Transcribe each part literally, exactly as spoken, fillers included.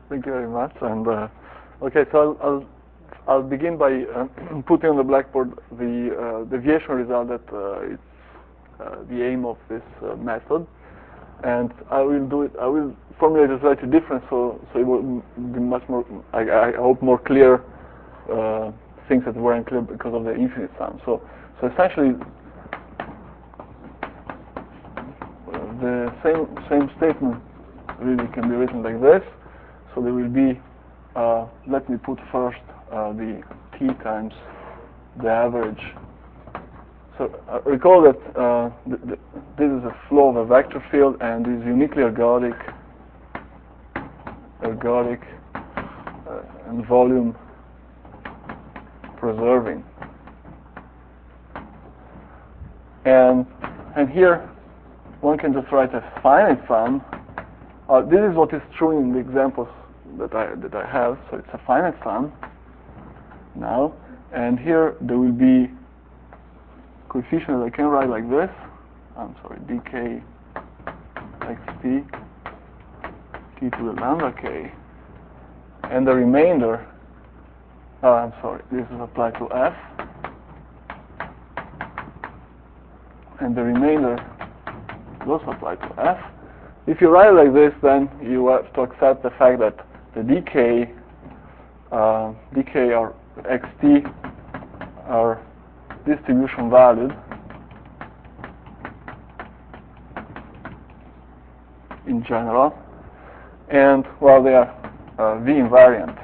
Thank you very much. And uh, okay, so I'll, I'll I'll begin by uh, putting on the blackboard the uh, deviation result that uh, is uh, the aim of this uh, method, and I will do it. I will formulate it slightly different, so so it will be much more. I, I hope more clear uh, things that weren't clear because of the infinite sum. So so essentially, uh, the same same statement really can be written like this. So there will be. Uh, let me put first uh, the t times the average. So uh, recall that uh, th th this is a flow of a vector field and is uniquely ergodic, ergodic uh, and volume preserving. And and here one can just write a finite sum. Uh, this is what is true in the examples that I that I have. So it's a finite sum now, and here there will be coefficients I can write like this. I'm sorry, dk xt t to the lambda k, and the remainder. Uh, I'm sorry, this is applied to f, and the remainder is also applied to f. If you write it like this, then you have to accept the fact that the dk, uh, dk or xt are distribution valued in general, and well, they are uh, V invariant.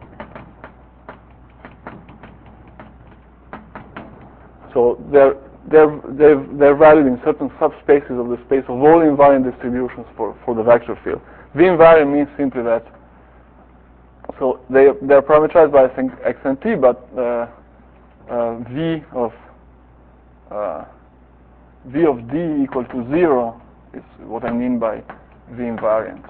So they're they're they're they're valued in certain subspaces of the space of all invariant distributions for for the vector field. V invariant means simply that. So they they're parameterized by x and t, but uh, uh, v of uh, v of d equal to zero is what I mean by V invariant.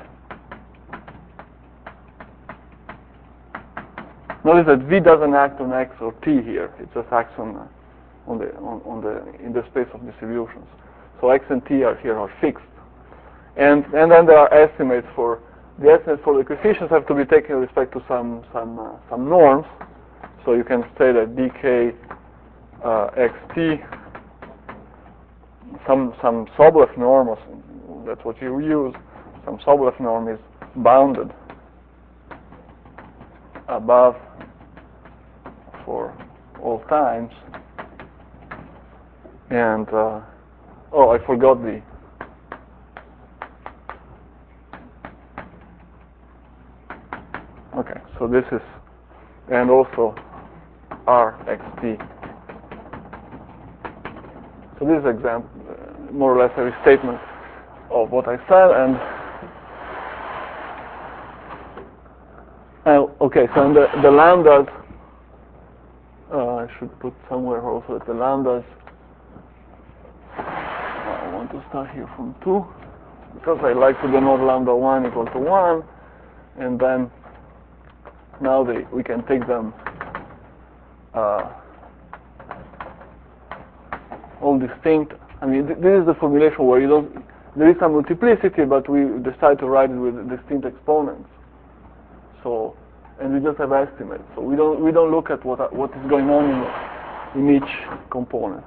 Notice that V doesn't act on x or t here; it just acts on uh, on the on, on the in the space of distributions. So x and t are here are fixed, and and then there are estimates for. The estimates for the coefficients have to be taken with respect to some some uh, some norms. So you can say that dk uh, xt, some some Sobolev norm, or some, that's what you use. Some Sobolev norm is bounded above for all times. And uh, oh, I forgot the. Okay, so this is, and also R X T. So this is example, uh, more or less a restatement of what I said. And uh, okay, so in the, the lambdas, uh, I should put somewhere also that the lambdas. I want to start here from two because I like to denote lambda one equal to one, and then. Now they, we can take them uh, all distinct. I mean, th this is the formulation where you don't. There is some multiplicity, but we decide to write it with distinct exponents. So, and we just have estimates. So we don't we don't look at what what is going on in, in each component.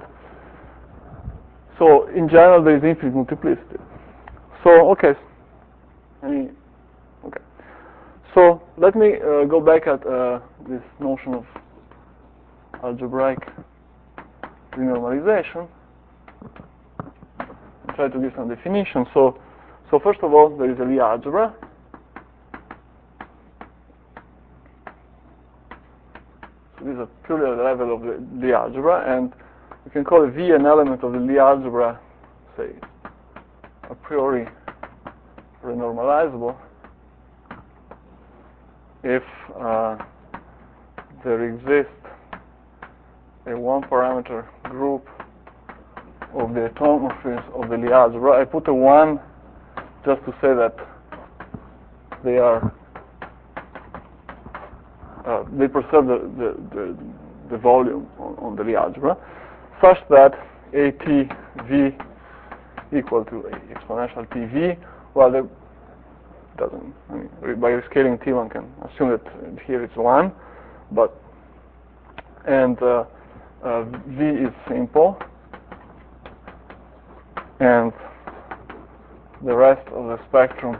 So in general, there is infinite multiplicity. So okay. Any. Okay. So let me uh, go back at uh, this notion of algebraic renormalization and try to give some definition. So, so first of all, there is a Lie algebra. So this is a purely level of the Lie algebra, and you can call a V an element of the Lie algebra, say, a priori renormalizable. If uh, there exists a one-parameter group of the automorphisms of the Lie algebra, I put a one just to say that they are uh, they preserve the the, the, the volume on, on the Lie algebra, such that A T V equal to exponential T V. Well, the doesn't. I mean, by rescaling T, one can assume that here it's one, but and uh, uh, V is simple, and the rest of the spectrum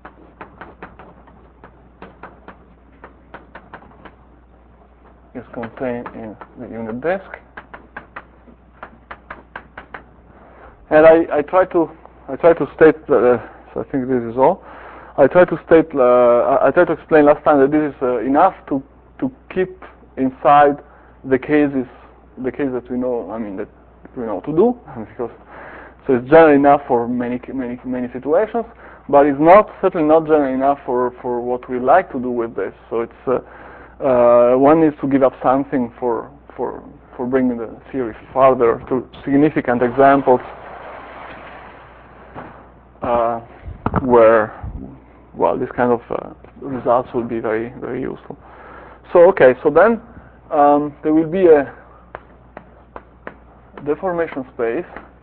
is contained in the unit disk. And I, I try to I try to state uh, so I think this is all. I try to state uh, I try to explain last time that this is uh, enough to to keep inside the cases the cases that we know I mean that we know to do because so it's general enough for many many many situations, but it's not certainly not general enough for for what we like to do with this. So it's uh, uh, one needs to give up something for for for bringing the theory further to significant examples. Uh, where, well, this kind of uh, results will be very, very useful. So, okay, so then um, there will be a deformation space.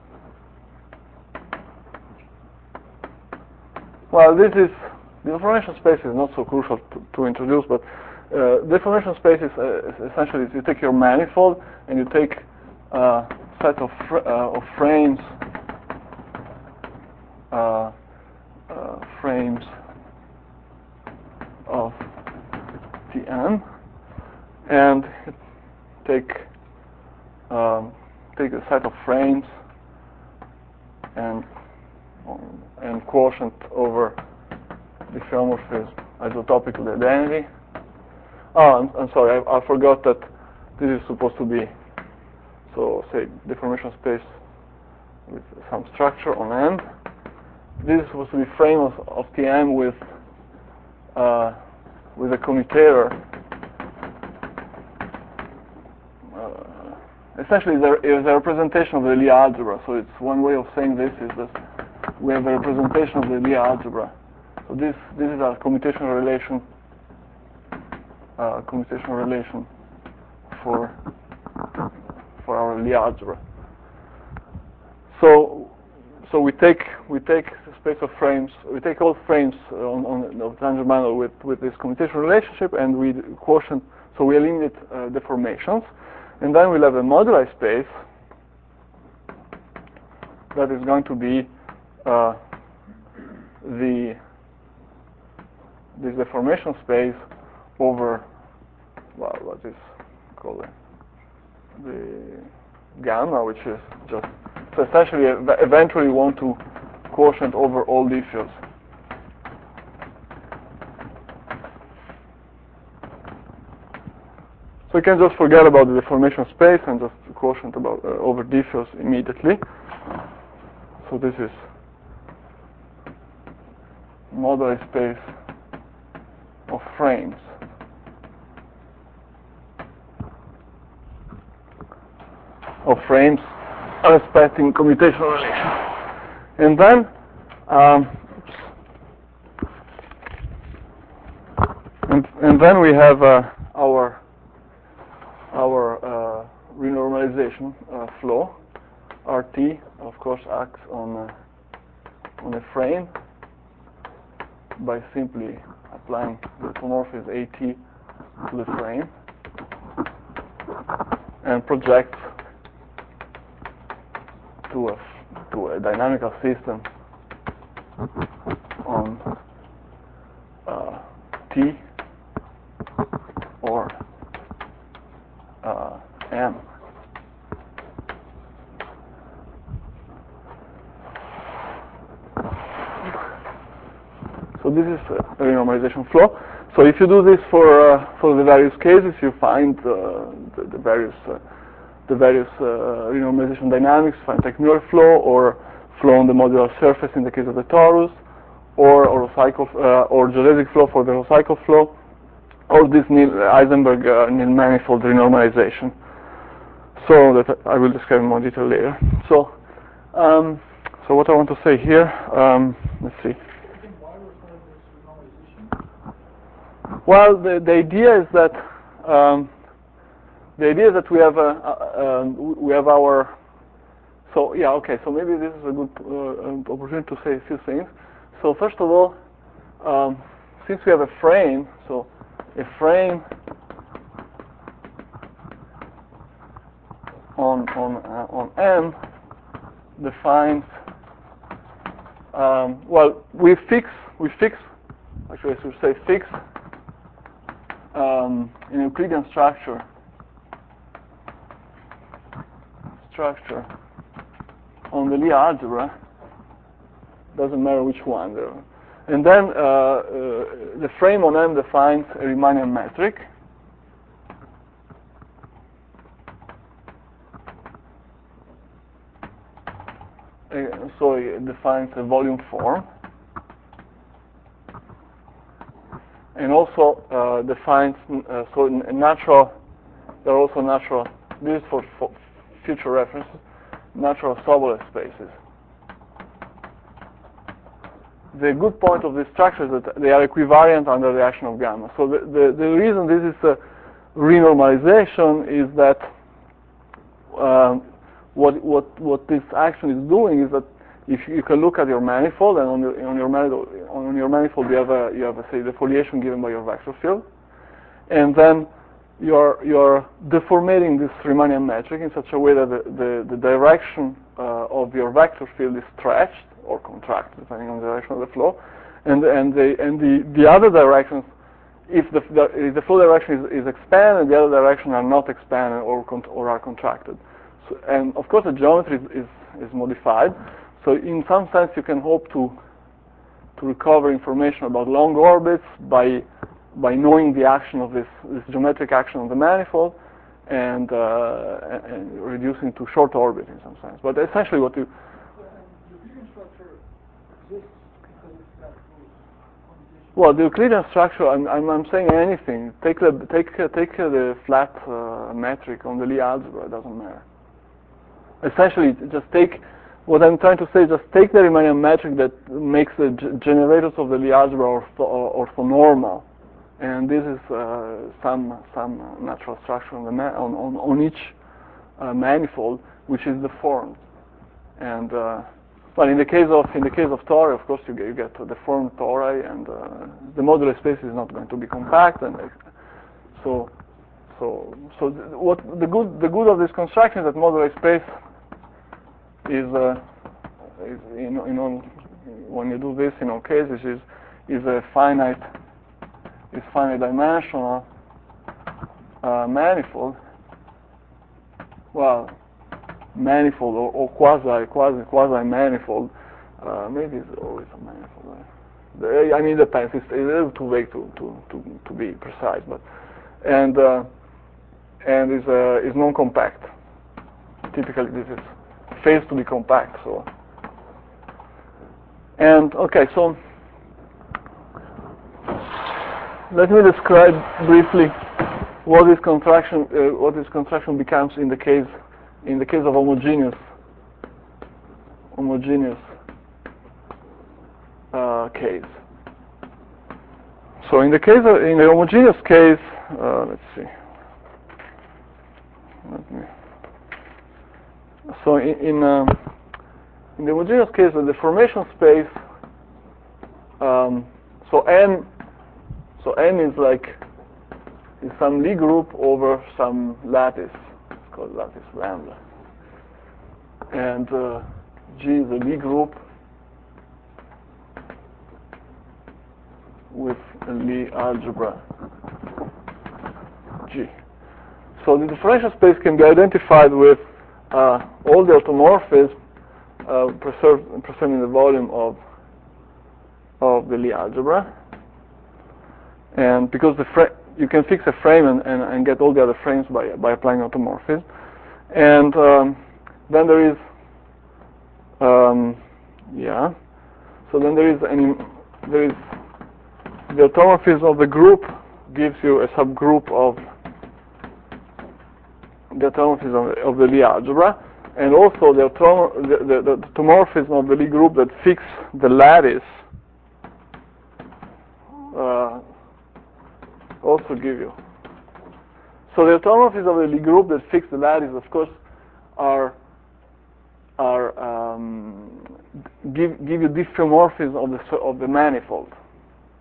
Well, this is, the deformation space is not so crucial to, to introduce, but uh, deformation space is uh, essentially you take your manifold and you take a uh, set of, fr uh, of frames Uh, uh, frames of T M, and take um, take a set of frames and and quotient over the diffeomorphism isotopic to the identity. Oh, I'm, I'm sorry, I, I forgot that this is supposed to be so say deformation space with some structure on end. This is supposed to be frame of, of T M with uh, with a commutator. Uh, essentially, there is a representation of the Lie algebra. So it's one way of saying this is that we have a representation of the Lie algebra. So this this is our commutational relation. Uh, commutational relation for for our Lie algebra. So. So we take we take a space of frames. We take all frames on, on of tangent bundle with with this commutational relationship, and we quotient. So we eliminate uh, deformations, and then we'll have a moduli space that is going to be uh, the this deformation space over well, what is called the gamma, which is just. So essentially, eventually, we want to quotient over all diffeos. So you can just forget about the deformation space and just quotient about uh, over diffeos immediately. So this is moduli space of frames. Of frames. Respecting commutational relation, and then um, and, and then we have uh, our our uh, renormalization uh, flow. R T, of course, acts on uh, on a frame by simply applying the isomorphism A T to the frame and projects to a to a dynamical system on uh, T or uh, M. So this is a renormalization flow. So if you do this for uh, for the various cases, you find uh, the, the various uh, the various uh, renormalization dynamics, find Teichmüller flow or flow on the modular surface in the case of the torus, or or cycle uh, or geodesic flow for the cycle flow, or this Neil, Heisenberg uh, Neil manifold renormalization. So that I will describe in more detail later. So, um, so what I want to say here, um, let's see. Well, the the idea is that um, the idea is that we have a, uh, um, we have our. So yeah, okay. So maybe this is a good uh, opportunity to say a few things. So first of all, um, since we have a frame, so a frame on on uh, on M defines um, well we fix we fix actually I should say fix um, an Euclidean structure structure on the Lie algebra. Doesn't matter which one there. And then uh, uh, the frame on M defines a Riemannian metric. Uh, so it defines a volume form. And also uh, defines, uh, so in, in natural, there are also natural, this is for, for future references, natural Sobolev spaces. The good point of this structure is that they are equivariant under the action of gamma. So the, the, the reason this is a renormalization is that um, what, what, what this action is doing is that if you, you can look at your manifold, and on your, on your manifold, on your manifold you have a, you have a, say the foliation given by your vector field, and then you're you're deformating this Riemannian metric in such a way that the the, the direction uh, of your vector field is stretched or contracted depending on the direction of the flow, and and the and the the other directions, if the the, if the flow direction is, is expanded, the other directions are not expanded or or are contracted. So, and of course the geometry is, is is modified. So in some sense you can hope to to recover information about long orbits by by knowing the action of this, this geometric action of the manifold and, uh, and, and reducing to short orbit in some sense. But essentially what you... Well, the Euclidean structure, I'm, I'm, I'm saying anything. Take the, take, uh, take uh, the flat uh, metric on the Lie algebra, it doesn't matter. Essentially, just take, what I'm trying to say is just take the Riemannian metric that makes the g generators of the Lie algebra ortho or orthonormal. And this is uh, some some natural structure on the ma on, on on each uh, manifold, which is deformed. And uh, well, in the case of in the case of tori, of course, you get, you get a deformed tori, and uh, the modular space is not going to be compact. And uh, so so so th what the good the good of this construction is that modular space is uh, is in in all, when you do this in all cases is is a finite. Is finite dimensional uh, manifold, well, manifold or, or quasi quasi quasi manifold. Uh, maybe it's always a manifold. I mean, it depends. It's a little too vague to to to, to be precise, but and uh, and is uh, is non-compact. Typically, this is fails to be compact. So and okay, so. Let me describe briefly what this contraction uh, what this contraction becomes in the case in the case of homogeneous homogeneous uh, case. So in the case of, in the homogeneous case, uh, let's see. Let me. So in in, uh, in the homogeneous case, the deformation space. Um, so n. So n is like is some Lie group over some lattice. It's called lattice lambda. And uh, G is a Lie group with a Lie algebra G. So the differential space can be identified with uh, all the automorphisms uh, preserved preserved in the volume of of the Lie algebra. And because the fra you can fix a frame and, and, and get all the other frames by by applying automorphism, and um, then there is um, yeah. So then there is any there is the automorphism of the group gives you a subgroup of the automorphism of the Lie algebra, and also the, the, the, the automorphism of the Lie group that fix the lattice. Uh, also give you. So the automorphisms of the Lie group that fix the lattice, of course, are are um, give give you diffeomorphism of the of the manifold.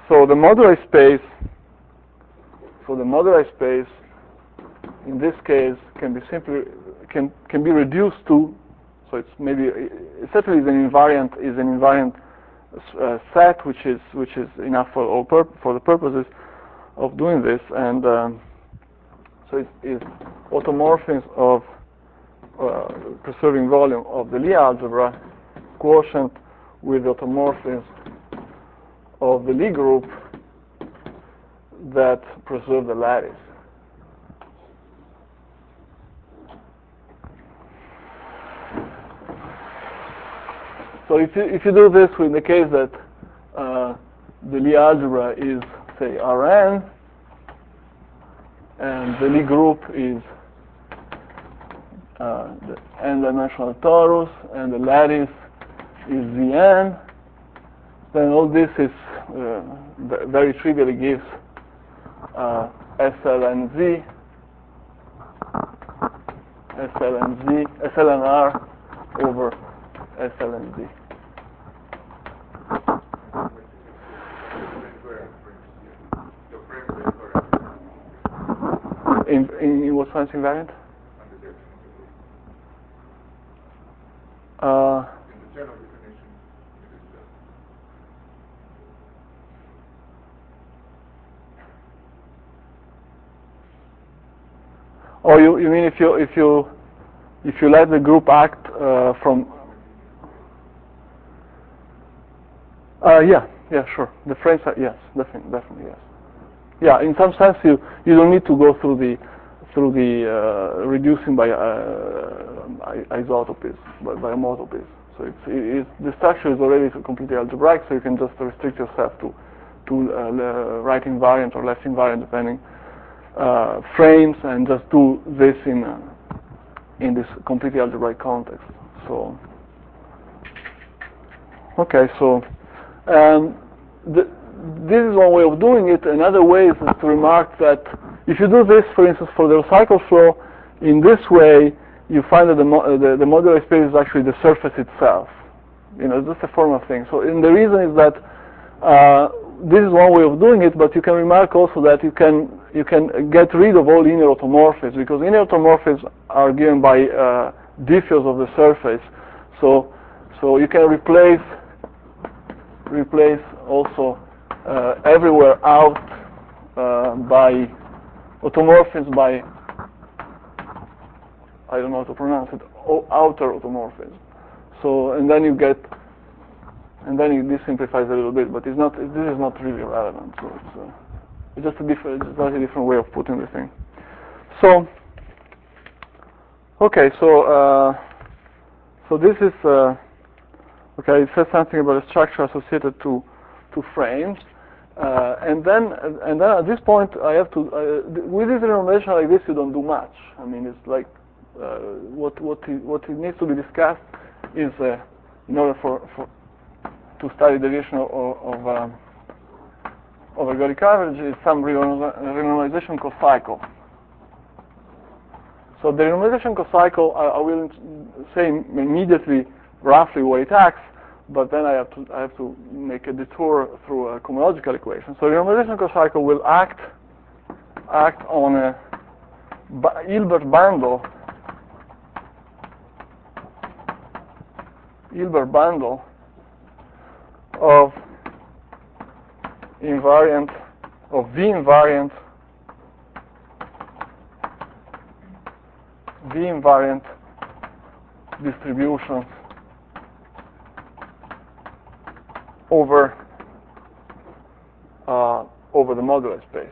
so the moduli space, so the moduli space in this case can be simply can can be reduced to, so it's maybe essentially is an invariant is an invariant uh, set which is which is enough for all pur for the purposes of doing this, and um, so it is automorphism of uh, preserving volume of the Lie algebra quotient with automorphism of the Lie group that preserve the lattice. So if you if you do this in the case that uh, the Lie algebra is, say, Rn, and the Lie group is uh, the n-dimensional torus, and the lattice is Zn, then all this is uh, very trivially gives uh, S L N Z, S L N Z, S L N R over S L N Z. In, in, in what sense invariant? Uh, in the general definition, it is just. Oh, you you mean if you if you if you let the group act uh, from? Uh, yeah, yeah, sure. The frames are, yes, definitely, definitely, yes. Yeah, in some sense, you you don't need to go through the through the uh, reducing by uh, isotopies, by, by homotopies. So it's, it, it's, the structure is already completely algebraic, so you can just restrict yourself to to uh, right invariant or left invariant depending uh, frames, and just do this in uh, in this completely algebraic context. So okay, so um, the, this is one way of doing it. Another way is to remark that if you do this, for instance, for the cycle flow, in this way, you find that the, mo the, the modular space is actually the surface itself. You know, it's just a formal thing. So, and the reason is that uh, this is one way of doing it, but you can remark also that you can you can get rid of all linear automorphisms, because linear automorphisms are given by uh, diffeos of the surface. So, so you can replace replace also uh, everywhere out uh, by automorphisms by, I don't know how to pronounce it, outer automorphism. So, and then you get, and then it, this simplifies a little bit, but it's not. This is not really relevant. So it's, uh, it's just a different, it's just a different way of putting the thing. So, okay, so uh, so this is uh, okay. It says something about a structure associated to to frames. Uh, and then, and then at this point, I have to. Uh, with this information like this, you don't do much. I mean, it's like uh, what what it, what it needs to be discussed is, uh, in order for, for to study deviation of of, um, of ergodic average, is some renormalization cocycle. So the renormalization cocycle, I, I will say immediately roughly what it acts. But then I have to I have to make a detour through a cohomological equation. So the renormalization cocycle will act act on a Hilbert bundle Hilbert bundle of invariant of V invariant V invariant distributions over uh, over the modular space.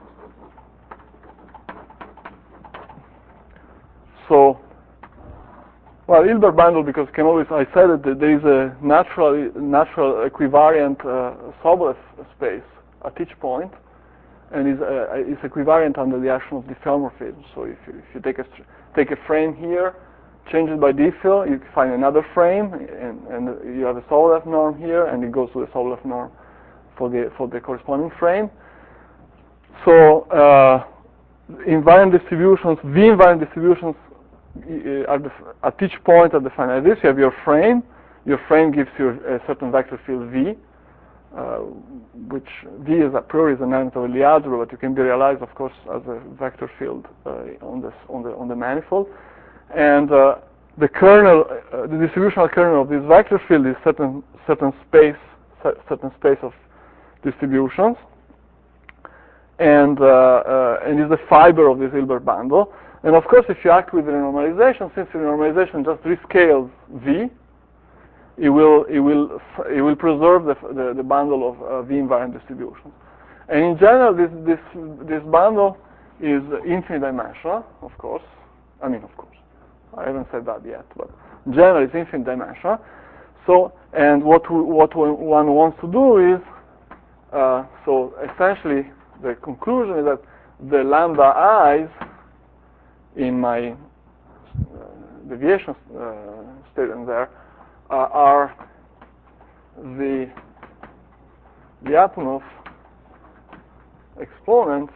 So, well, Hilbert bundle, because can always I said that there is a natural natural equivariant uh, Sobolev space at each point, and is uh, is equivariant under the action of diffeomorphism. So if you, if you take a take a frame here, change it by diffeo, you find another frame, and, and you have a Sobolev norm here, and it goes to the Sobolev norm for the for the corresponding frame. So uh, invariant distributions, V invariant distributions uh, are the, at each point are defined like this. You have your frame. Your frame gives you a certain vector field V, uh, which V is a priori is an element of Lie algebra, but you can be realized, of course, as a vector field uh, on this on the on the manifold. And uh, the kernel, uh, the distributional kernel of this vector field is certain certain space certain space of distributions, and uh, uh, and is the fiber of this Hilbert bundle. And of course, if you act with renormalization, since renormalization just rescales V, it will it will it will preserve the the, the bundle of uh, V invariant distributions. And in general, this this this bundle is infinite dimensional. Of course, I mean, of course, I haven't said that yet, but in general, it's infinite dimensional. So, and what we, what one wants to do is, uh, so essentially, the conclusion is that the lambda i's in my uh, deviation uh, statement there uh, are the Lyapunov exponents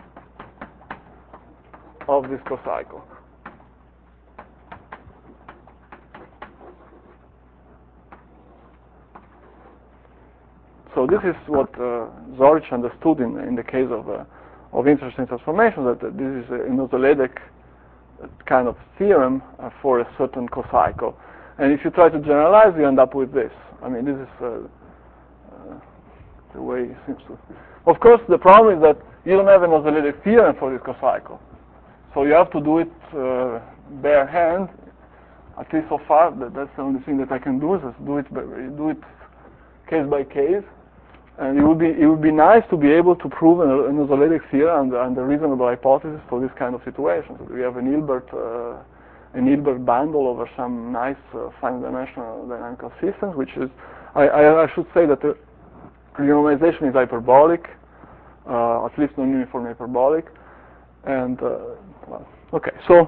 of this cocycle. So this is what uh, Zoric understood in, in the case of uh, of interesting transformations, that uh, this is a Nosolidic kind of theorem uh, for a certain cocycle. And if you try to generalize, you end up with this. I mean, this is uh, uh, the way it seems to. Of course, the problem is that you don't have a Nosolidic theorem for this cocycle. So you have to do it uh, bare hand. At least so far, that, that's the only thing that I can do, is do it, do it case by case. And it would be it would be nice to be able to prove an, an Nosolidic theorem and, and a reasonable hypothesis for this kind of situations. We have an Hilbert uh, an Hilbert bundle over some nice uh, finite-dimensional dynamical systems, which is I, I, I should say that the renormalization is hyperbolic, uh, at least non-uniform hyperbolic, and uh, well, okay, so.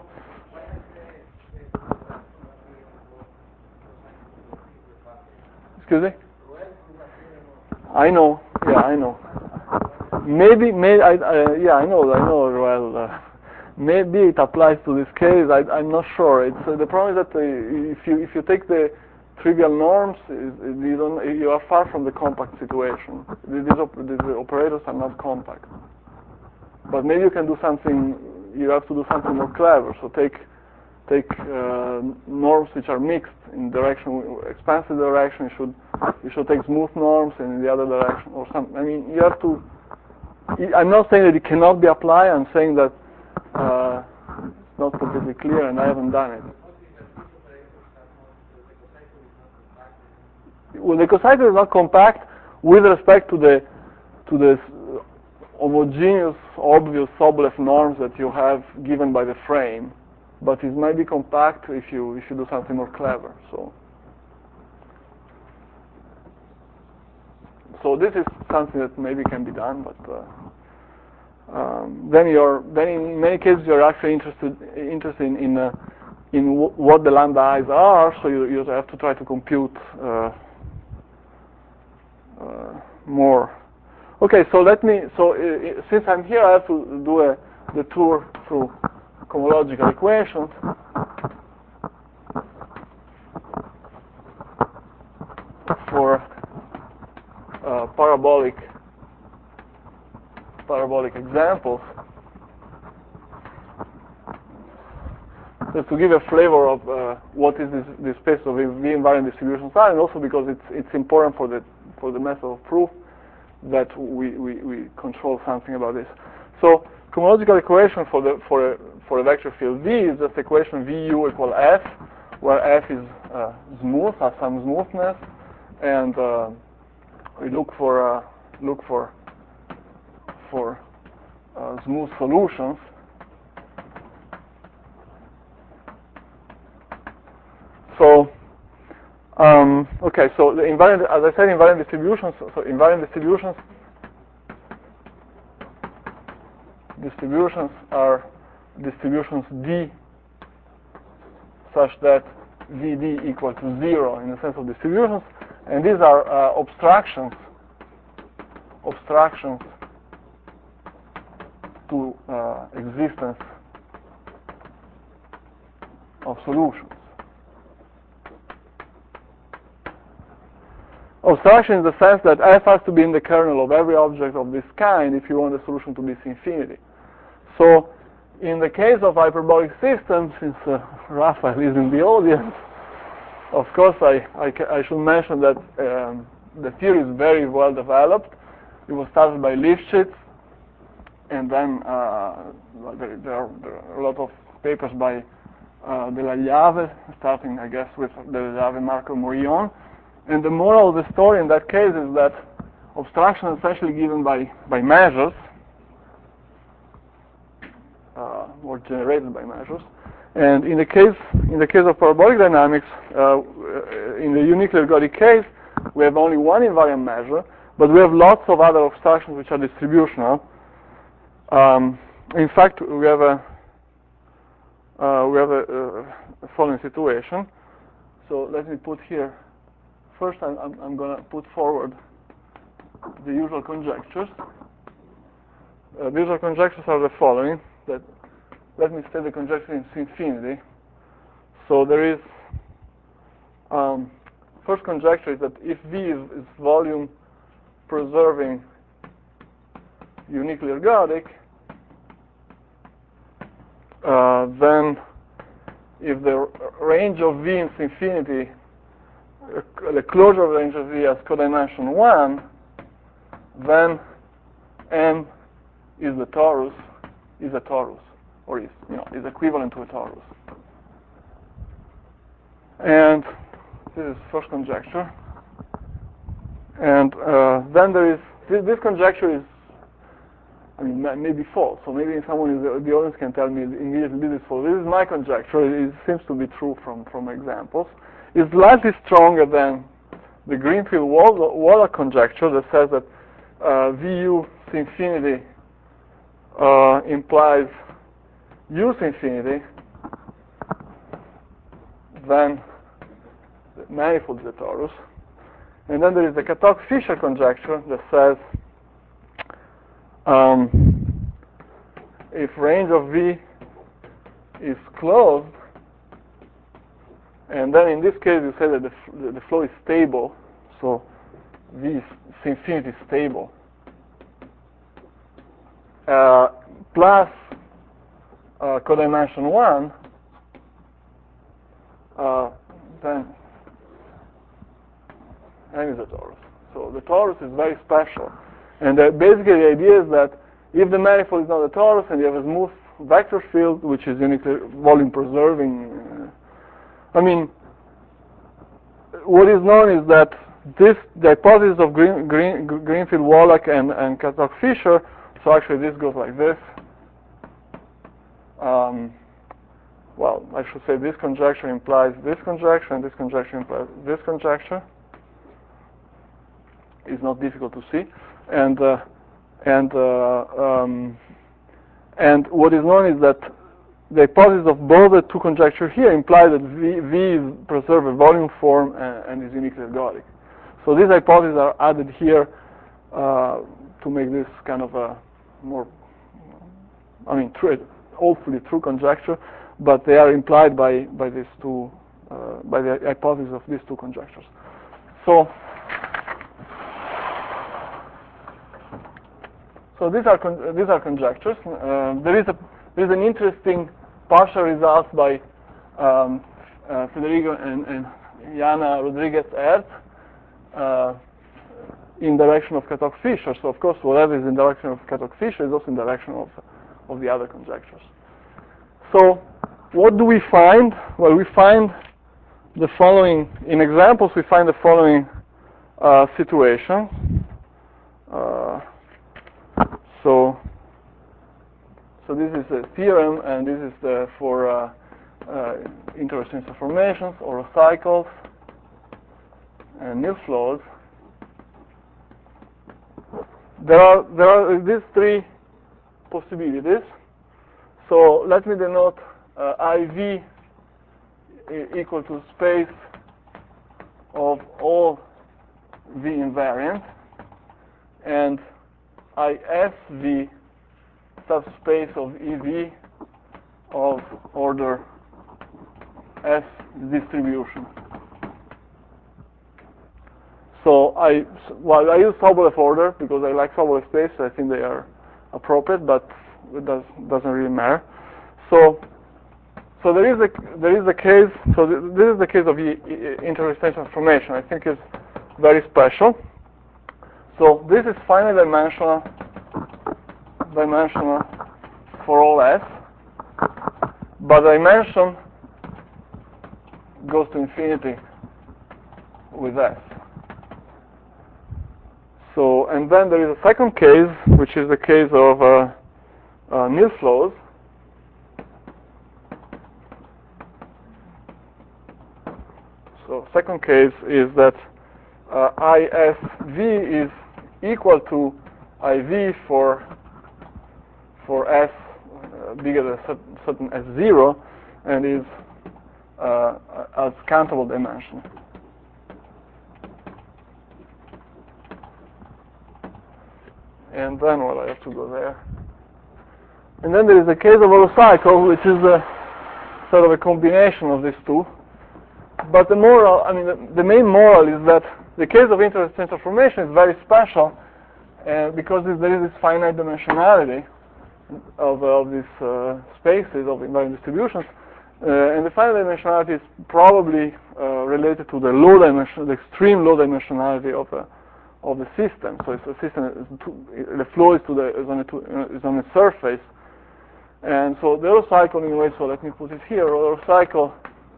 Excuse me. I know, yeah, I know. Maybe, maybe, I, I, yeah, I know, I know. Well, uh, maybe it applies to this case. I, I'm not sure. It's uh, the problem is that uh, if you if you take the trivial norms, you don't, you are far from the compact situation. These, op these operators are not compact. But maybe you can do something. You have to do something more clever. So take take uh, norms which are mixed in direction, expansive direction. You should you should take smooth norms, and in the other direction, or something. I mean, you have to. I'm not saying that it cannot be applied. I'm saying that uh, it's not completely clear, and I haven't done it. Well, the cocycle is not compact with respect to the to the homogeneous, obvious Sobolev norms that you have given by the frame, but it might be compact if you if you do something more clever. So, so this is something that maybe can be done, but uh, um, then you're then in many cases you're actually interested interested in in, uh, in w what the lambda i's are. So you you have to try to compute uh, uh, more. Okay, so let me. So uh, since I'm here, I have to do a the tour through cohomological equations. For uh, parabolic parabolic examples, just to give a flavor of uh, what is this, this space of V invariant distributions are, and also because it's it's important for the for the method of proof that we, we, we control something about this. So cohomological equation for the for a for a vector field V is just equation V U equal F, where F is uh, smooth, has some smoothness, and uh, we look for uh, look for for uh, smooth solutions. So um, okay, so the invariant, as I said, invariant distributions. So, so invariant distributions distributions are distributions D such that V D equal to zero in the sense of distributions, and these are uh, abstractions abstractions to uh, existence of solutions. Obstruction in the sense that f has to be in the kernel of every object of this kind if you want the solution to be infinity. So in the case of hyperbolic systems, since uh, Raphael is in the audience, of course I, I, I should mention that um, the theory is very well developed. It was started by Lifshitz, and then uh, there, there, are, there are a lot of papers by uh, De La Llave, starting I guess with De La Llave, Marco Morillon. And the moral of the story in that case is that obstruction is essentially given by, by measures, uh, or generated by measures. And in the case in the case of parabolic dynamics, uh, in the uniquely ergodic case, we have only one invariant measure, but we have lots of other obstructions which are distributional. Um, in fact, we have a uh, we have a, a following situation. So let me put here. First, I'm, I'm, I'm going to put forward the usual conjectures. Uh, the usual conjectures are the following. That let me state the conjecture in infinity. So there is um, first conjecture is that if V is, is volume preserving uniquely ergodic, uh, then if the range of V is infinity, uh, the closure of the range of V has codimension one, then M is the torus, is a torus, or is you know is equivalent to a torus. And this is first conjecture. And uh, then there is this, this conjecture is, I mean, maybe false. So maybe someone in the, the audience can tell me immediately this is false. This is my conjecture. It seems to be true from from examples. It's slightly stronger than the Greenfield-Wallach conjecture that says that uh, Vu infinity uh, implies use infinity, then the manifold is a torus. And then there is the Katok-Fisher conjecture that says um, if range of V is closed, and then in this case you say that the, the, the flow is stable, so V is infinity stable, uh, plus uh, codimension one, uh, then M is a torus. So the torus is very special. And uh, basically the idea is that if the manifold is not a torus and you have a smooth vector field, which is uniquely volume preserving, uh, I mean, what is known is that this, the hypothesis of Green, Green, Greenfield-Wallach and, and Katok-Fisher, so actually this goes like this. Um, well, I should say this conjecture implies this conjecture, and this conjecture implies this conjecture. It's not difficult to see. And uh, and uh, um, and what is known is that the hypothesis of both the two conjectures here imply that V, v preserves a volume form and, and is uniquely ergodic. So these hypotheses are added here uh, to make this kind of a more, I mean, true, hopefully true conjecture, but they are implied by by these two, uh, by the hypothesis of these two conjectures. So. So these are con these are conjectures. Uh, there is a there is an interesting partial result by um, uh, Federico and, and Jana Rodriguez-Ertz uh, in direction of Katok-Fisher. So of course, whatever is in direction of Katok-Fisher is also in direction of of the other conjectures. So what do we find? Well, we find the following in examples. We find the following uh, situation. Uh, So, so this is a theorem, and this is the, for uh, uh, interesting formations, orocycles, and new flows. There are there are these three possibilities. So let me denote uh, I V equal to space of all V invariant, and I S V subspace of E V of order S distribution. So I, well, I use Sobolev order because I like Sobolev spaces. I think they are appropriate, but it does, doesn't really matter. So, so there is a there is a case. So th this is the case of interextension transformation. I think it's very special. So this is finite dimensional dimensional for all S, but dimension goes to infinity with S. So, and then there is a second case, which is the case of uh, uh, nil flows. So, second case is that uh, I S V is equal to I V for for S uh, bigger than certain, certain S zero, and is uh, as countable dimension. And then, well, I have to go there. And then there is the case of holocycle, which is a sort of a combination of these two. But the moral, I mean, the, the main moral is that the case of interextension transformation is very special uh, because there is this finite dimensionality of, uh, of these uh, spaces of invariant distributions. Uh, and the finite dimensionality is probably uh, related to the low dimension, the extreme low dimensionality of a of the system. So it's a system, is too, the flow is, to the, is, on a to, is on a surface. And so the holocycle, in a way, so let me put it here, the holocycle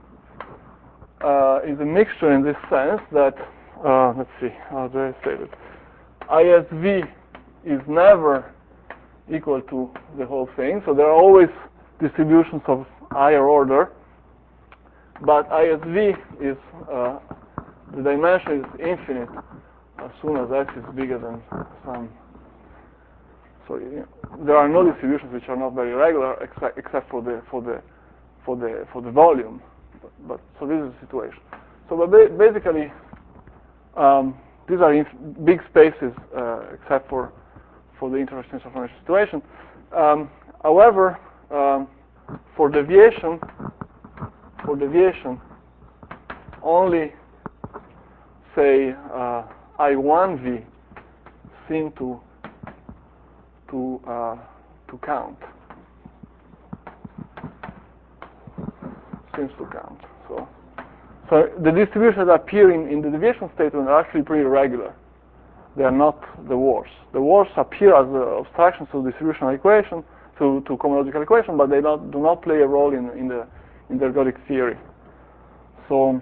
uh, is a mixture in this sense that, uh, let's see, how do I say it? I S V is never equal to the whole thing, so there are always distributions of higher order, but I S V is, uh, the dimension is infinite as soon as X is bigger than some. So you know, there are no distributions which are not very regular, except, except for the for the for the for the volume. But, but so this is the situation. So but ba basically, um, these are inf big spaces, uh, except for for the interextension transformation situation. Um, however, um, for deviation, for deviation, only say uh, I one V seem to to uh, to count. Seems to count. So, so the distributions that appear in, in the deviation statement are actually pretty regular. They are not the wars. The wars appear as the abstractions to the distributional equation, to to cohomological equation, but they not, do not play a role in in the in the ergodic theory. So.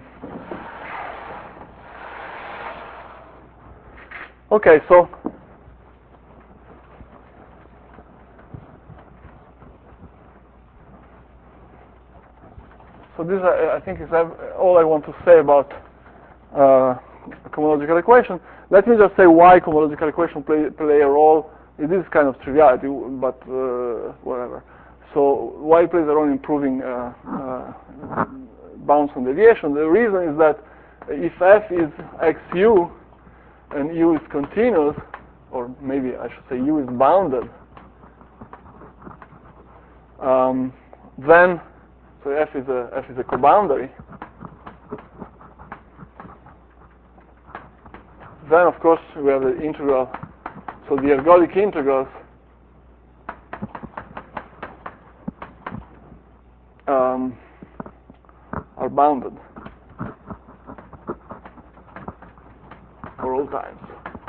Okay, so so this I, I think is all I want to say about uh, cohomological equation. Let me just say why cohomological equation play play a role. It is kind of triviality, but uh, whatever. So why it plays a role in improving uh, uh, bounds on deviation? The reason is that if F is X U and U is continuous, or maybe I should say U is bounded, um, then so F is a F is a coboundary. Then of course we have the integral. So the ergodic integrals um, are bounded for all times.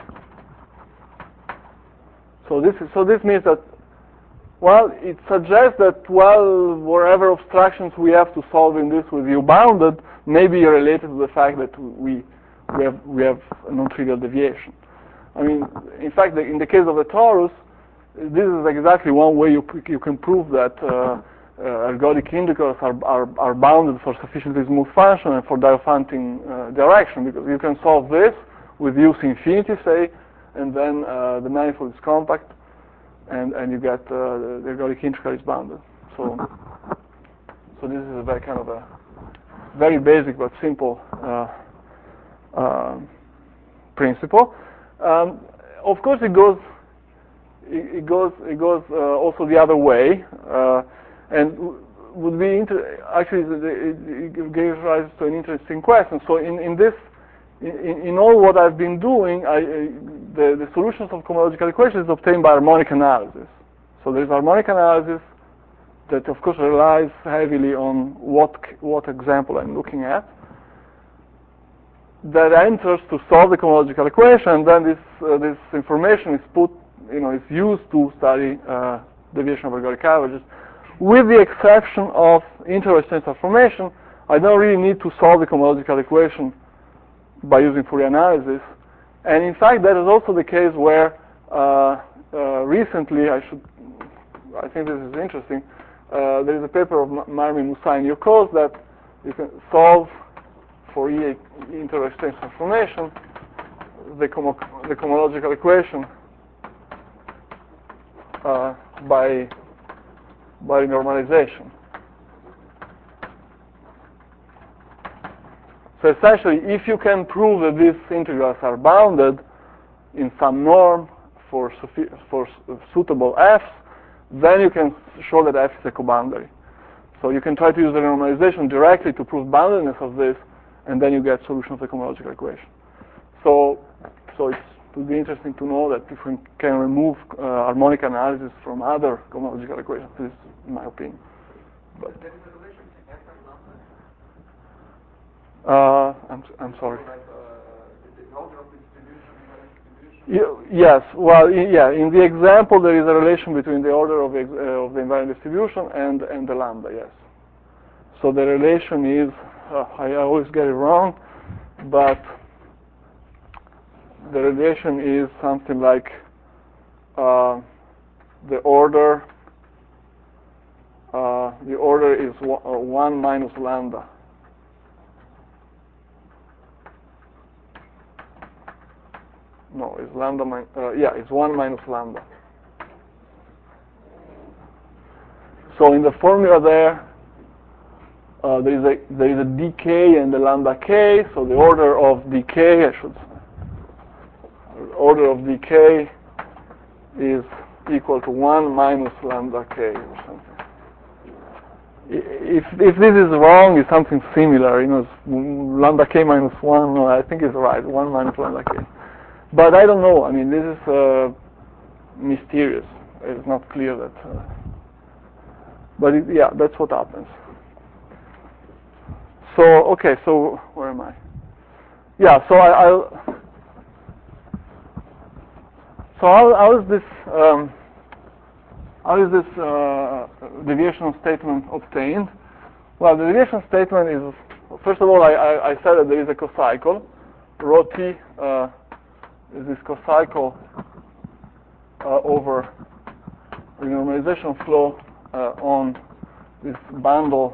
So this is so this means that, well, it suggests that, well, whatever abstractions we have to solve in this with U bounded may be related to the fact that we we have we have a non-trivial deviation. I mean, in fact, the, in the case of the torus, this is exactly one way you you can prove that uh, uh, ergodic integrals are, are are bounded for sufficiently smooth function and for Diophantine uh, direction, because you can solve this with U infinity, say, and then uh, the manifold is compact, and and you get uh, the, the ergodic integral is bounded. So so this is a very kind of a very basic but simple uh, uh, principle. Um, of course, it goes it, it goes it goes uh, also the other way, uh, and would be inter actually it, it gives rise to an interesting question. So in in this in, in all what I've been doing, I, uh, the, the solutions of cohomological equations is obtained by harmonic analysis. So there's harmonic analysis that, of course, relies heavily on what what example I'm looking at. That enters to solve the cohomological equation, and then this uh, this information is put, you know, is used to study uh, deviation of ergodic averages. With the exception of integral exchange transformation, I don't really need to solve the cohomological equation by using Fourier analysis. And in fact, that is also the case where uh, uh, recently, I should, I think this is interesting. Uh, there is a paper of Marmi, Musa, and Yokos that you can solve for E integral exchange transformation the, coho the cohomological equation uh, by by normalization. So essentially, if you can prove that these integrals are bounded in some norm for for suitable f's, then you can show that f is a coboundary. So you can try to use the normalization directly to prove boundedness of this, and then you get solution of the cohomological equation. So, so it's, it would be interesting to know that if we can remove uh, harmonic analysis from other cohomological equations, this is my opinion. But, there is a relation between f and lambda? uh, I'm, I'm sorry. So like, uh, the order of the distribution, invariant distribution? Yes, well, yeah, in the example there is a relation between the order of the, uh, of the invariant distribution and, and the lambda, yes. So the relation is, uh, I always get it wrong, but the relation is something like uh, the order, uh, the order is one, uh, one minus lambda. No, it's lambda, min uh, yeah, it's one minus lambda. So in the formula there, uh, there is a there is a dk and the lambda k. So the order of dk, I should say, order of dk is equal to one minus lambda k or something. If if this is wrong, it's something similar. You know, it's lambda k minus one. No, I think it's right. One minus lambda k. But I don't know. I mean, this is uh, mysterious. It's not clear that. Uh, but it, yeah, that's what happens. So okay, so where am I? Yeah, so I, I'll. So how, how is this? Um, how is this uh, deviation statement obtained? Well, the deviation statement is, first of all, I, I, I said that there is a cocycle. Rho t uh, is this cocycle uh, over renormalization flow uh, on this bundle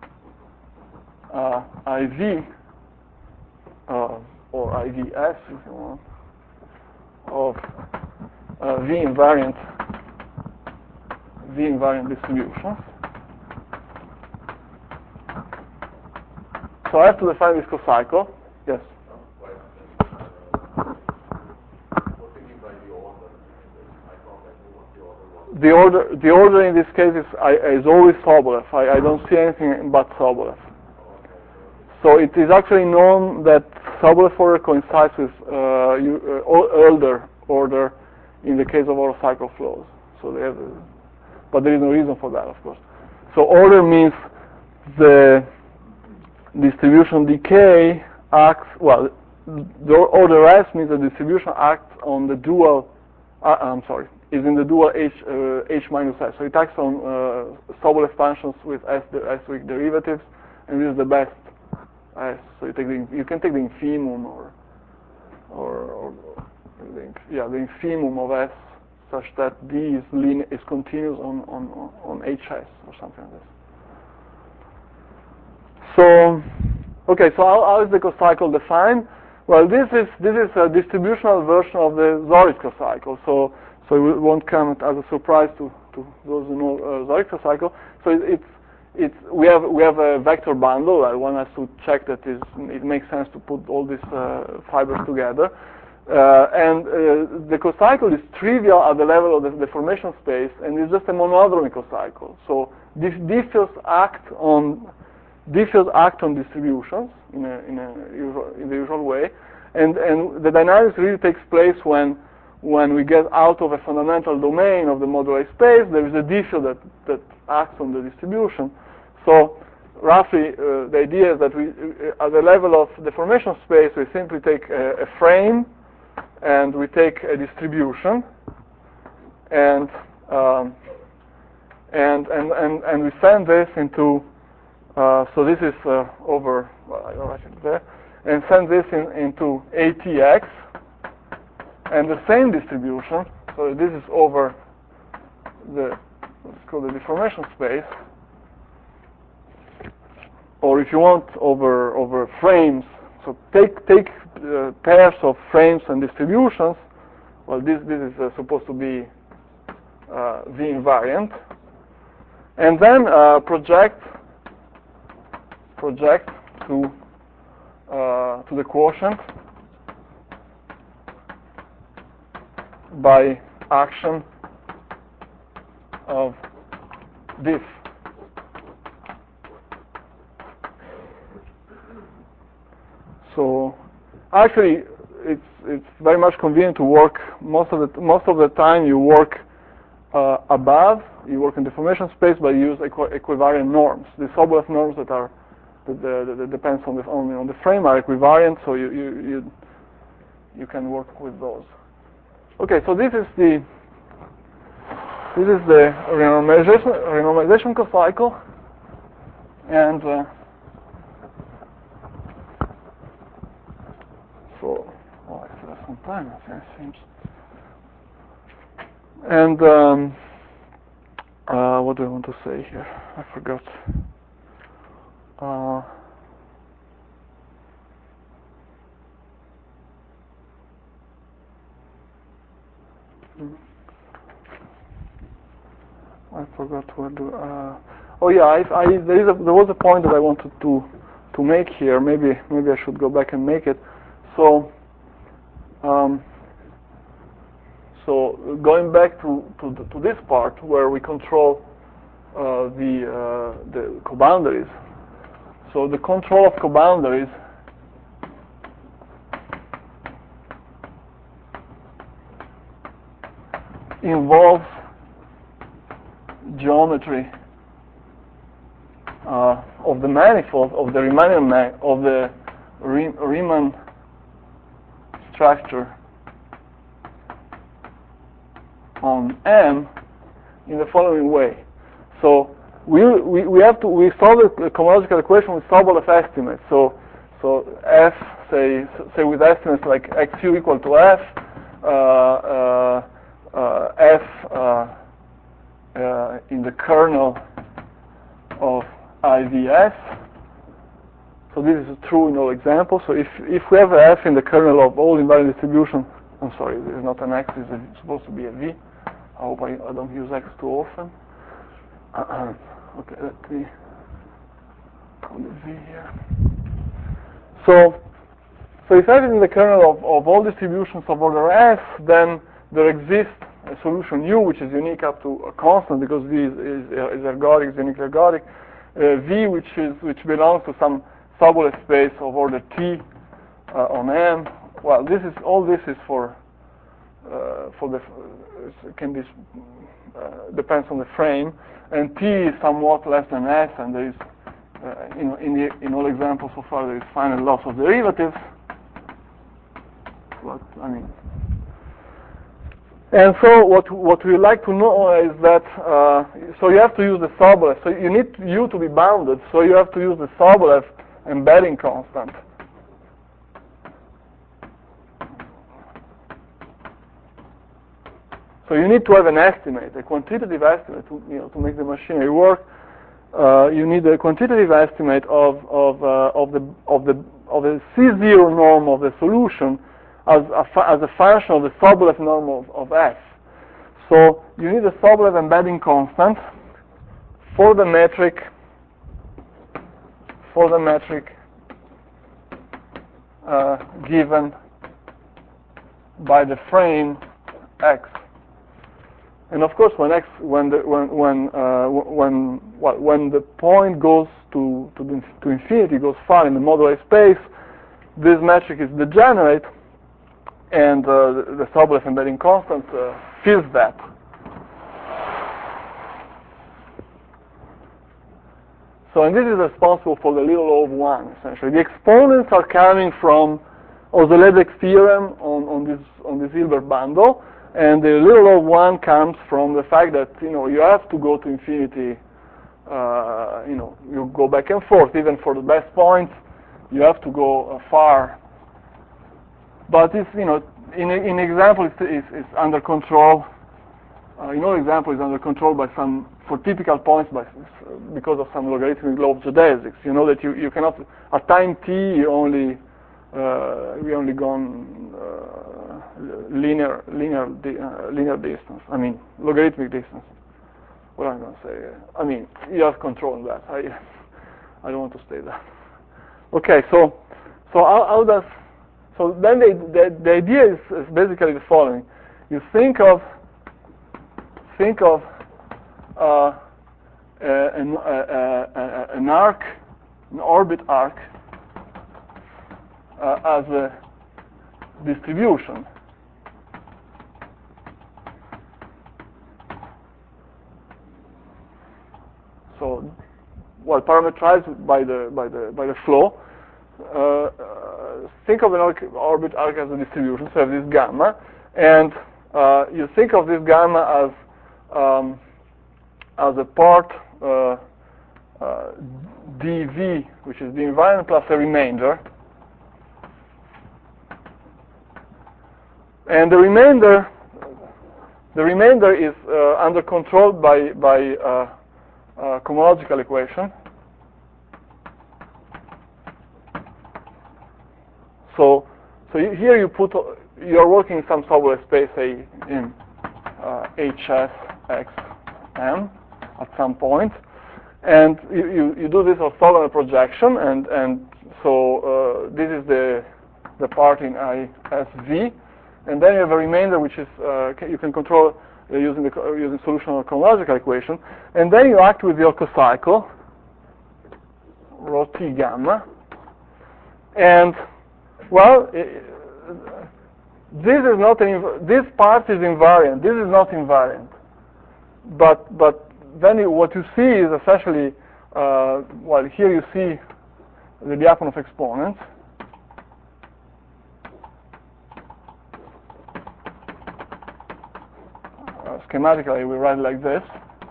uh, I V uh, or I V S, if you want, of uh, V invariant V invariant distributions. So I have to define this cocycle. Yes. The order, the order in this case is, I, is always Sobolev. I, I don't see anything but Sobolev. So it is actually known that Sobolev order coincides with uh, you, uh, Hölder order in the case of autocycle flows. So they have, uh, but there is no reason for that, of course. So order means the distribution decay acts, well, the order S means the distribution acts on the dual, uh, I'm sorry, is in the dual H, uh, H minus S. So it acts on uh, Sobolev functions with S, S weak derivatives, and this is the best S. So you take the, you can take the infimum or, or, or the, yeah, the infimum of S such that D is, line, is continuous on, on, on H S or something like this. So, okay, so how, how is the cocycle defined? Well, this is this is a distributional version of the Zoris cocycle. So, so it won't come as a surprise to, to those who know uh, Zoris cocycle. So it, it's it's we have we have a vector bundle. Uh, one has to check that is, it makes sense to put all these uh, fibers together. Uh, and uh, the cocycle is trivial at the level of the deformation space, and it's just a monodromy cocycle. So these diffeos act on diffeos act on distributions in a, in a usual, in the usual way, And, and the dynamics really takes place when, when we get out of a fundamental domain of the modular space. There is a D field that, that acts on the distribution. So roughly, uh, the idea is that we, uh, at the level of the formation space, we simply take a, a frame and we take a distribution, and um, and, and and and we send this into. Uh, so this is uh, over. Well, I write it there, and send this in, into A T X, and the same distribution. So this is over the let's call the deformation space. Or if you want, over over frames. So take take uh, pairs of frames and distributions. Well, this this is uh, supposed to be uh, V invariant, and then uh, project project to uh, to the quotient by action of diff. So actually, it's it's very much convenient to work most of the most of the time. You work uh, above, you work in deformation space, but you use equi equivariant norms. The Sobolev norms that are that, that, that depends on the on, on the frame are equivariant, so you you you you can work with those. Okay, so this is the this is the renormalization renormalization cocycle, and. Uh, So, well, I still have some time, I think. And um, uh, what do I want to say here? I forgot. Uh, I forgot what do. Uh, oh yeah, I, I, there is a, there was a point that I wanted to to make here. Maybe maybe I should go back and make it. So, um, so going back to, to, to this part where we control uh, the uh, the coboundaries. So the control of coboundaries involves geometry uh, of the manifold of the Riemannian ma of the Riemann structure on M in the following way. So we we, we have to we solve the cohomological equation with Sobolev estimates. So so F say say with estimates like X U equal to F, uh, uh, uh, F uh, uh, in the kernel of I V S. So this is true in all examples. So if if we have a F in the kernel of all invariant distribution, I'm sorry, this is not an X, this is supposed to be a V. I hope I, I don't use X too often. Uh, okay, let me put the V here. So so if F is in the kernel of, of all distributions of order S, then there exists a solution U which is unique up to a constant because V is, is, is ergodic, is uniquely ergodic. Uh, v which is which belongs to some Sobolev space of order T uh, on M. Well, this is all. This is for uh, for the uh, can be uh, depends on the frame, and T is somewhat less than S, and there is uh, in in, the, in all examples so far there is finite loss of derivatives. But I mean, and so what what we like to know is that uh, so you have to use the Sobolev. So you need U to be bounded. So you have to use the Sobolev embedding constant. So you need to have an estimate, a quantitative estimate, to, you know, to make the machinery work. Uh, you need a quantitative estimate of of uh, of the of the of the C zero norm of the solution as a as a function of the Sobolev norm of, of F. So you need a Sobolev embedding constant for the metric for the metric uh, given by the frame X. And of course, when X, when the when when uh, when well, when the point goes to to, the, to infinity, goes far in the modular space, this metric is degenerate, and uh, the, the Sobolev embedding constant uh, fills that. So, and this is responsible for the little o of one, essentially. The exponents are coming from Ozolebek's theorem on, on this on this Hilbert bundle, and the little o of one comes from the fact that, you know, you have to go to infinity. Uh, you know, you go back and forth. Even for the best points, you have to go uh, far. But it's, you know, in in example, it's, it's, it's under control. Uh, in all example, is under control by some, for typical points, by because of some logarithmic law of geodesics. You know that you, you cannot, at time t, you only uh, we only gone uh, linear linear di uh, linear distance. I mean logarithmic distance. What I'm going to say? I mean you have control on that. I I don't want to say that. Okay, so so how, how does so then the, the the idea is, is basically the following. You think of think of uh, an, uh, uh, an arc, an orbit arc, uh, as a distribution. So, well, parameterized by the by the by the flow. Uh, uh, think of an arc, orbit arc as a distribution. So, you have this gamma, and uh, you think of this gamma as Um, as a part uh, uh, dV, which is the invariant plus a remainder, and the remainder, the remainder is uh, under control by by uh, uh, cohomological equation. So, so here you put you are working in some Sobolev space, say in uh, H S X M at some point, and you, you, you do this orthogonal projection, and and so uh, this is the the part in I S V, and then you have a remainder which is uh, you can control uh, using the using solution of the cohomological equation, and then you act with your cocycle rho t gamma, and well. It, this is not an, this part is invariant. This is not invariant. But but then you, what you see is essentially, uh, well, here you see the Lyapunov exponent. Uh, schematically, we write it like this.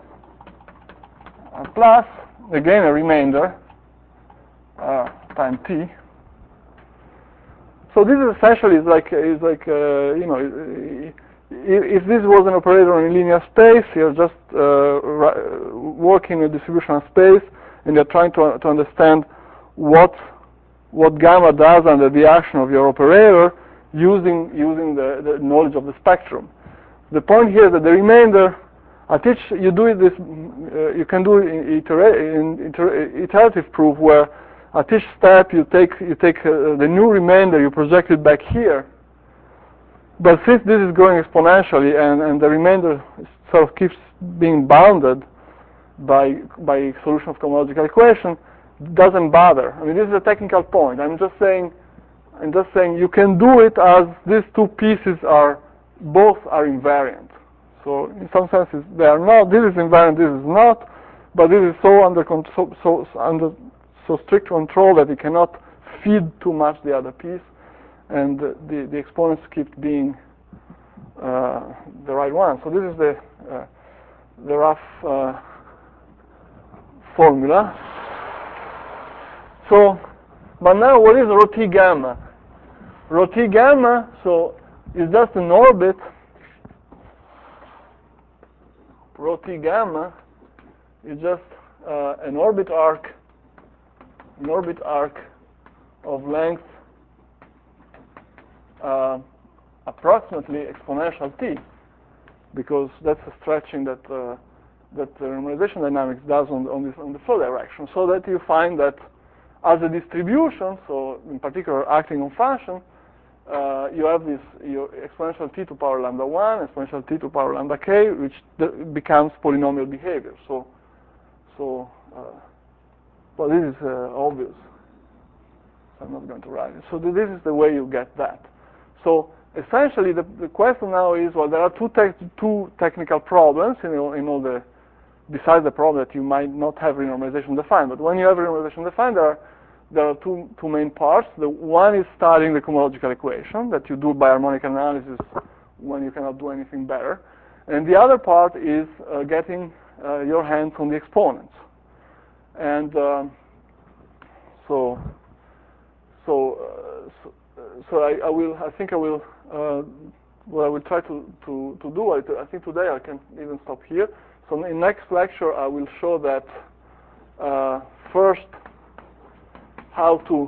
Uh, plus, again, a remainder, uh, time t. So this is essentially is like is like uh, you know. If this was an operator in linear space, you're just uh, working in a distributional space, and you're trying to, to understand what what gamma does under the action of your operator using using the, the knowledge of the spectrum. The point here is that the remainder, at each you do it this, uh, you can do it in, itera in iter iterative proof, where at each step you take you take uh, the new remainder, you project it back here. But since this is growing exponentially, and, and the remainder sort of keeps being bounded by by solution of cohomological equation, doesn't bother. I mean, this is a technical point. I'm just saying, I'm just saying you can do it as these two pieces are both are invariant. So in some senses they are not. This is invariant. This is not. But this is so under so, so under so strict control that it cannot feed too much the other piece. And the, the, the exponents keep being uh, the right one. So this is the uh, the rough uh, formula. So, but now what is rho t gamma? Rho t gamma, so is just an orbit. Rho t gamma is just uh, an orbit arc, an orbit arc of length Uh, approximately exponential t, because that's a stretching that uh, that the normalization dynamics does on, on this on the flow direction. So that you find that as a distribution, so in particular acting on function, uh, you have this your exponential t to power lambda one, exponential t to power lambda k, which becomes polynomial behavior. So so uh, well, this is uh, obvious. I'm not going to write it. So th this is the way you get that. So essentially, the, the question now is, well, there are two, te two technical problems in, in all the, besides the problem that you might not have renormalization defined. But when you have renormalization defined, there are, there are two, two main parts. The one is studying the cohomological equation that you do by harmonic analysis when you cannot do anything better. And the other part is uh, getting uh, your hands on the exponents. And um, so, so, uh, so, so I, I will. I think I will. Uh, what I will try to to to do. I, I think today I can even stop here. So in next lecture I will show that uh, first how to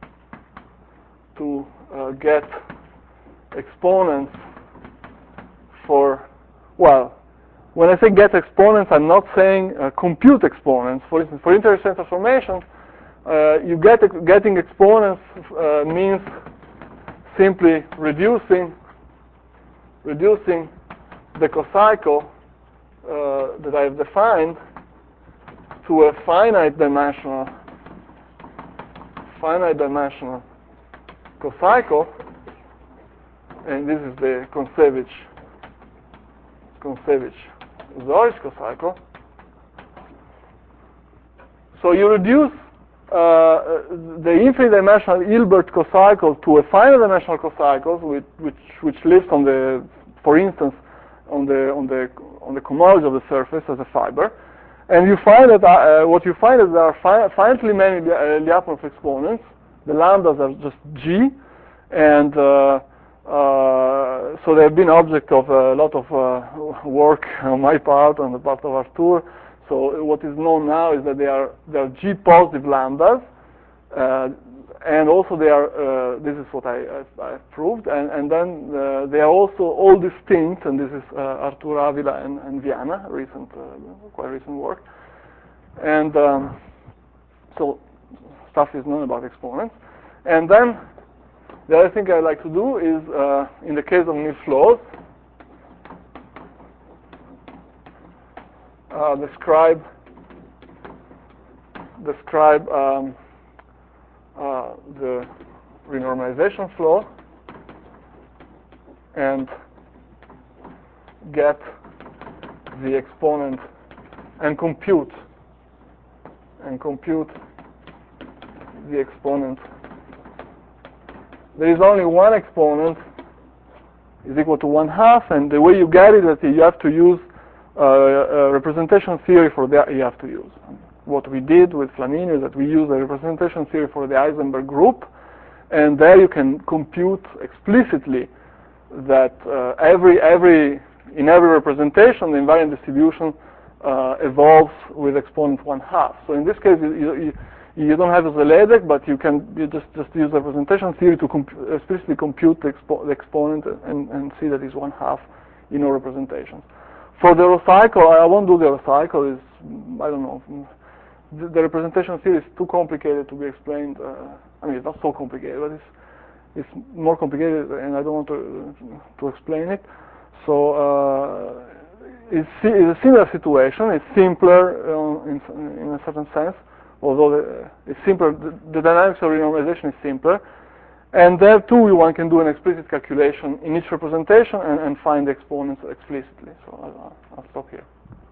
to uh, get exponents for, well, when I say get exponents, I'm not saying uh, compute exponents. For instance, for integral series transformation, uh, you get getting exponents uh, means simply reducing reducing the cocycle uh, that I've defined to a finite dimensional finite dimensional cocycle, and this is the Kontsevich Kontsevich Zoris cocycle. So you reduce uh, the infinite dimensional Hilbert cocycle to a finite dimensional cocycle, which, which which lives on the, for instance, on the on the on the cohomology of the surface as a fiber, and you find that uh, what you find is there are fi finitely many uh, Lyapunov exponents. The lambdas are just G, and uh, uh, so they have been object of a lot of uh, work on my part, on the part of Artur. So what is known now is that they are they are G positive lambdas, uh, and also they are. Uh, this is what I, I, I proved, and and then uh, they are also all distinct. And this is uh, Artur Avila and, and Viana, recent, uh, quite recent work. And um, so stuff is known about exponents. And then the other thing I like to do is, uh, in the case of Nils flows, uh, describe describe um, uh, the renormalization flow and get the exponent and compute and compute the exponent. There is only one exponent is equal to one half, and the way you get it is that you have to use uh, a representation theory for that. You have to use. What we did with Flamini is that we use a representation theory for the Heisenberg group, and there you can compute explicitly that uh, every every in every representation the invariant distribution uh, evolves with exponent one half. So in this case, you, you, you don't have a Zeledek, but you can you just just use the representation theory to comp explicitly compute the, expo the exponent and, and see that it's one half in all representations. For the Rocycle, I won't do the Rocycle. Is I don't know. The, the representation theory is too complicated to be explained. Uh, I mean, it's not so complicated, but it's it's more complicated, and I don't want to to explain it. So uh, it's, it's a similar situation. It's simpler uh, in in a certain sense, although the, it's simpler. The, the dynamics of renormalization is simpler, and there too one can do an explicit calculation in each representation and, and find the exponents explicitly. So I'll, I'll stop here.